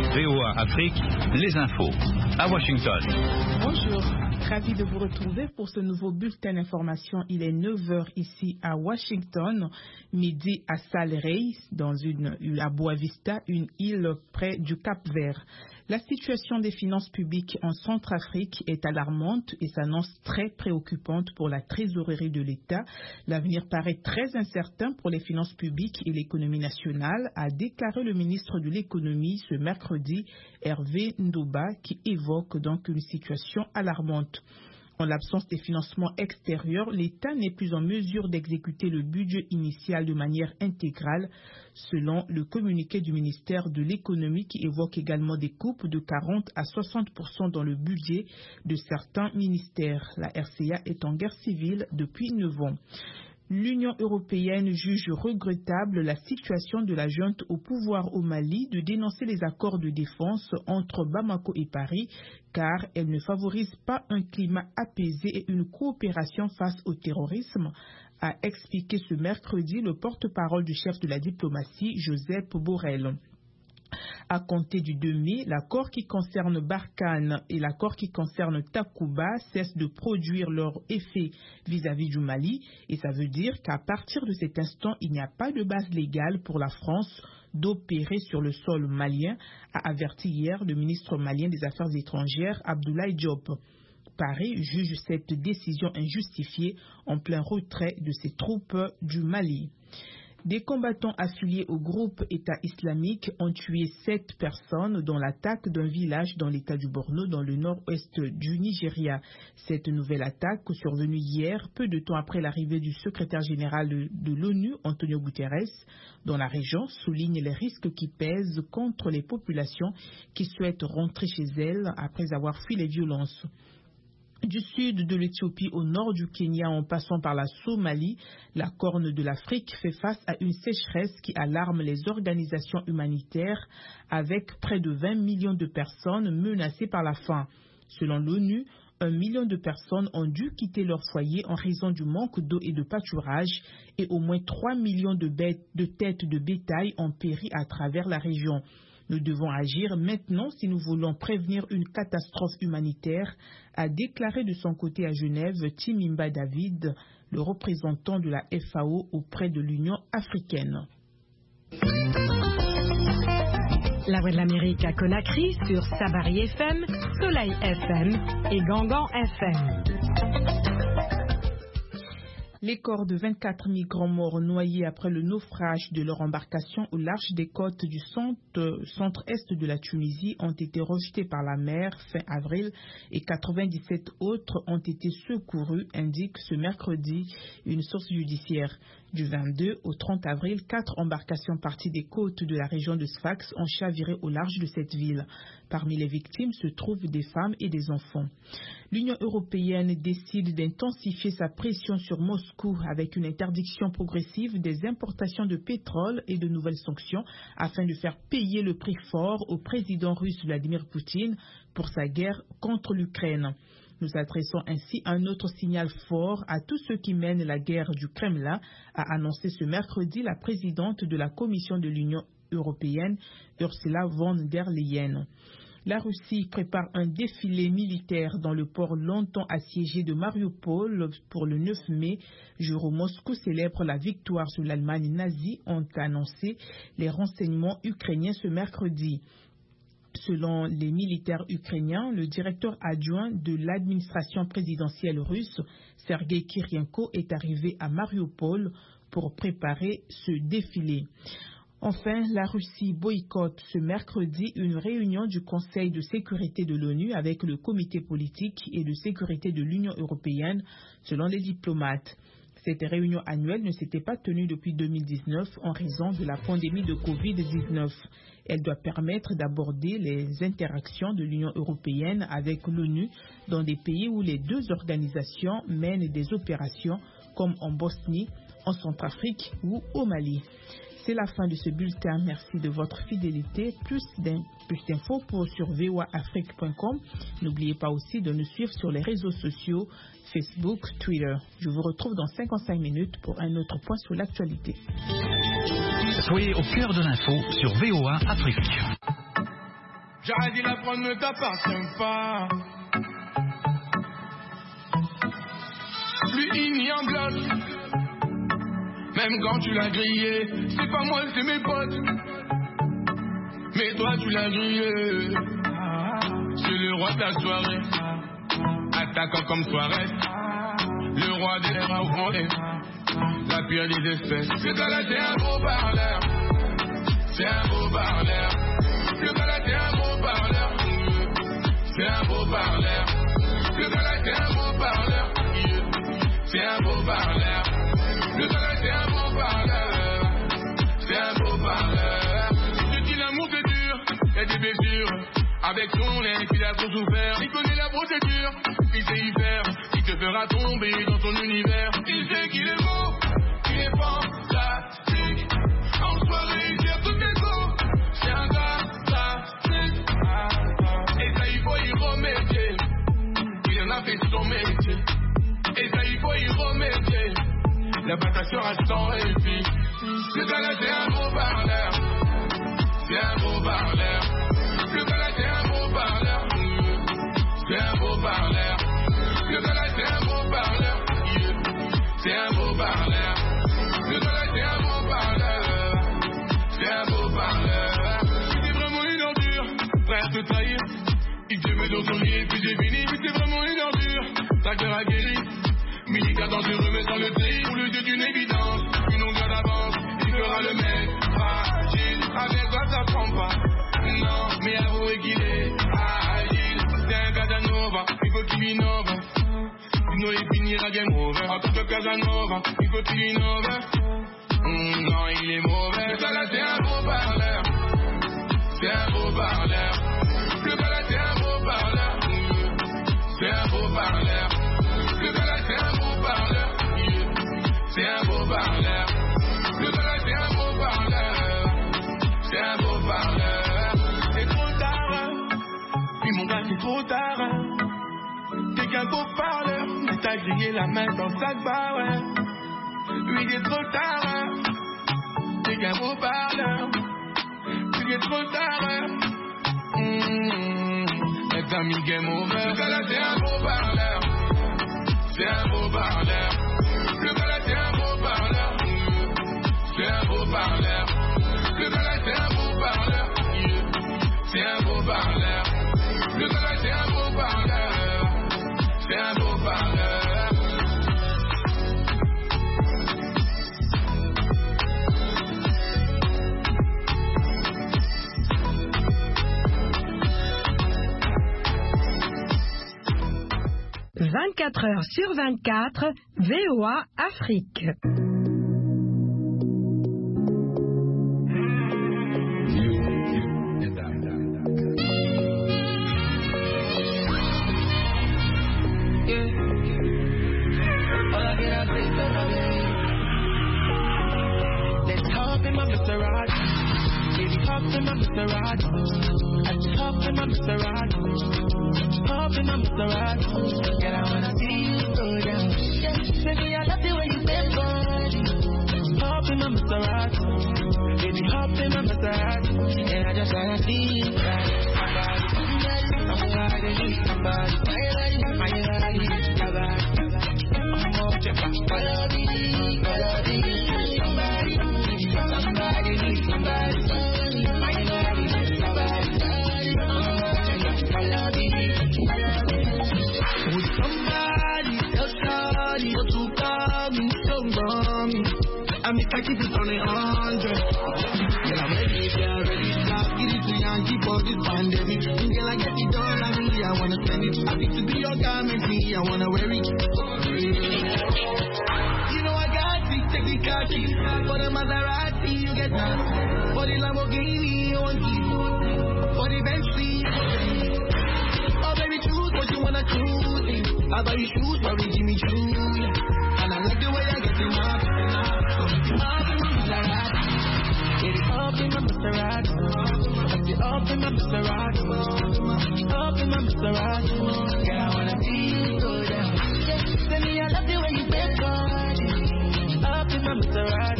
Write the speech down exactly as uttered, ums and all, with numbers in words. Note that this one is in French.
V O A Afrique, les infos. À Washington. Bonjour, ravi de vous retrouver pour ce nouveau bulletin d'information. Il est neuf heures ici à Washington, midi à Saleh, dans une, à Boa Vista, une île près du Cap-Vert. La situation des finances publiques en Centrafrique est alarmante et s'annonce très préoccupante pour la trésorerie de l'État. L'avenir paraît très incertain pour les finances publiques et l'économie nationale, a déclaré le ministre de l'économie ce mercredi, Hervé Ndouba, qui évoque donc une situation alarmante. En l'absence des financements extérieurs, l'État n'est plus en mesure d'exécuter le budget initial de manière intégrale, selon le communiqué du ministère de l'Économie qui évoque également des coupes de quarante à soixante pour cent dans le budget de certains ministères. La R C A est en guerre civile depuis neuf ans. L'Union européenne juge regrettable la situation de la junte au pouvoir au Mali de dénoncer les accords de défense entre Bamako et Paris, car elle ne favorise pas un climat apaisé et une coopération face au terrorisme, a expliqué ce mercredi le porte-parole du chef de la diplomatie, Joseph Borrell. À compter du deux mai, l'accord qui concerne Barkhane et l'accord qui concerne Takuba cessent de produire leur effet vis-à-vis du Mali, et ça veut dire qu'à partir de cet instant, il n'y a pas de base légale pour la France d'opérer sur le sol malien, a averti hier le ministre malien des Affaires étrangères, Abdoulaye Diop. Paris juge cette décision injustifiée en plein retrait de ses troupes du Mali. Des combattants affiliés au groupe État islamique ont tué sept personnes dans l'attaque d'un village dans l'état du Borno, dans le nord-ouest du Nigeria. Cette nouvelle attaque, survenue hier, peu de temps après l'arrivée du secrétaire général de l'ONU, Antonio Guterres, dans la région, souligne les risques qui pèsent contre les populations qui souhaitent rentrer chez elles après avoir fui les violences. Du sud de l'Éthiopie au nord du Kenya en passant par la Somalie, la Corne de l'Afrique fait face à une sécheresse qui alarme les organisations humanitaires avec près de vingt millions de personnes menacées par la faim. Selon l'ONU, un million de personnes ont dû quitter leur foyer en raison du manque d'eau et de pâturage et au moins trois millions de, bêtes, de têtes de bétail ont péri à travers la région. Nous devons agir maintenant si nous voulons prévenir une catastrophe humanitaire, a déclaré de son côté à Genève Timimba David, le représentant de la F A O auprès de l'Union africaine. La Voix de l'Amérique à Conakry sur Sabari F M, Soleil F M et Gangan F M. Les corps de vingt-quatre migrants morts noyés après le naufrage de leur embarcation au large des côtes du centre, centre-est de la Tunisie ont été rejetés par la mer fin avril et quatre-vingt-dix-sept autres ont été secourus, indique ce mercredi une source judiciaire. Du vingt-deux au trente avril, quatre embarcations parties des côtes de la région de Sfax ont chaviré au large de cette ville. Parmi les victimes se trouvent des femmes et des enfants. L'Union européenne décide d'intensifier sa pression sur Moscou avec une interdiction progressive des importations de pétrole et de nouvelles sanctions afin de faire payer le prix fort au président russe Vladimir Poutine pour sa guerre contre l'Ukraine. Nous adressons ainsi un autre signal fort à tous ceux qui mènent la guerre du Kremlin, a annoncé ce mercredi la présidente de la Commission de l'Union européenne, Ursula von der Leyen. La Russie prépare un défilé militaire dans le port longtemps assiégé de Mariupol pour le neuf mai, jour où Moscou célèbre la victoire sur l'Allemagne nazie, ont annoncé les renseignements ukrainiens ce mercredi. Selon les militaires ukrainiens, le directeur adjoint de l'administration présidentielle russe, Sergei Kirienko, est arrivé à Mariupol pour préparer ce défilé. Enfin, la Russie boycotte ce mercredi une réunion du Conseil de sécurité de l'ONU avec le comité politique et de sécurité de l'Union européenne, selon les diplomates. Cette réunion annuelle ne s'était pas tenue depuis deux mille dix-neuf en raison de la pandémie de covid dix-neuf. Elle doit permettre d'aborder les interactions de l'Union européenne avec l'ONU dans des pays où les deux organisations mènent des opérations comme en Bosnie, en Centrafrique ou au Mali. C'est la fin de ce bulletin. Merci de votre fidélité. Plus d'infos pour sur v o a afrique point com. N'oubliez pas aussi de nous suivre sur les réseaux sociaux, Facebook, Twitter. Je vous retrouve dans cinquante-cinq minutes pour un autre point sur l'actualité. Soyez au cœur de l'info sur V O A Afrique. J'aurais dit la prendre ne t'appartient pas. Lui il n'y en bloc. Même quand tu l'as grillé, c'est pas moi, c'est mes potes. Mais toi tu l'as grillé. C'est le roi de la soirée. Attaquant comme soirée. Le roi des rats, la pire des espèces. Ce gars-là c'est un beau parleur. C'est un beau parleur. Le gars-là c'est un beau parleur. C'est un beau parleur. Le gars-là c'est un beau parleur. C'est un beau parleur. Le gars-là c'est un beau parleur. C'est un beau parleur. Je dis l'amour c'est dur, y'a des blessures. Avec son ex il a trop souffert. Il connaît la procédure, il sait y faire. Il te fera tomber dans ton univers. Il sait qu'il est beau, il est fantastique. En soirée il tire toutes les eaux. C'est un gars classique. Et ça il faut y remédier. Il en a fait son métier. Et ça il faut y remédier. La bataille sera sans répit. Le gars-là c'est un beau parleur. C'est un beau parleur. Le gars-là c'est un beau parleur. C'est un beau parleur. Le gars-là c'est un beau parleur. C'est un beau parleur. Le gars-là c'est un beau parleur. C'est un beau parleur. C'était vraiment une ordure, prêt à te trahir. Il te met dans son lit et puis j'ai fini. C'était vraiment une ordure, ta cœur a guéri. Militaire dangereux mais sans le tri. Pour le jeu d'une évidence, une longueur d'avance. Il fera le mec fragile. Avec toi ça prend pas. Non, mais avouez qu'il est agile. C'est un Casanova, il faut qu'il innove. Sinon il finira game over. En tant que Casanova, il faut qu'il innove. mm, Non, il est mauvais. Le gars là c'est un beau parleur. C'est un beau parleur. Le gars là c'est un beau parleur. C'est un beau parleur. Le gars là c'est un beau parleur. C'est un beau parleur. Le gars là c'est un beau parleur. C'est un beau parleur. C'est trop tard. Puis mon gars c'est trop tard. T'es qu'un beau parleur. Mais t'as grillé la main dans le sac bar. Oui il est trop tard. T'es qu'un beau parleur. Puis il est trop tard. Mmh. Et t'as mis game over. Le gars là c'est un beau parleur. C'est un beau parleur. Le gars là c'est un beau parleur. C'est un beau parleur. Le gars là c'est un beau parleur. C'est un beau parleur. Le gars là c'est un beau parleur. C'est un beau parleur. vingt-quatre heures sur vingt-quatre, V O A Afrique. Let's hop in my Maserati. Baby, hop in my Maserati. Let's hop in my Maserati. Hop in my Maserati. Girl, I wanna see you go down. Baby, I love the way you bend body. Hop in my Maserati. Baby, hop in my Maserati. And I just wanna see you ride. Somebody, somebody, somebody. My body, my body. Follow me, follow me. Somebody, somebody, somebody. My body, my body. Follow me. Would somebody tell somebody to call me, so wrong? I mean, I keep it on a hundred. Girl, I'm ready, girl, ready, stop. Get it to Yankee for this pandemic. Girl, I get it done, I mean, I wanna spend it. I think to be your garment, me, I wanna wear it. You know I got it, take the car keys. For the Maserati, you get that. For the Lamborghini, you want it. For the Bentley, oh baby, choose what you wanna choose. I buy you shoes, probably Jimmy Choo. And I like the way I get you up. Up in my Maserati. Get it up in my Maserati. Get it up in my Maserati. Up in my Maserati. Girl, I wanna see you go down. Tell me I love the way you bend body. Up in my Maserati.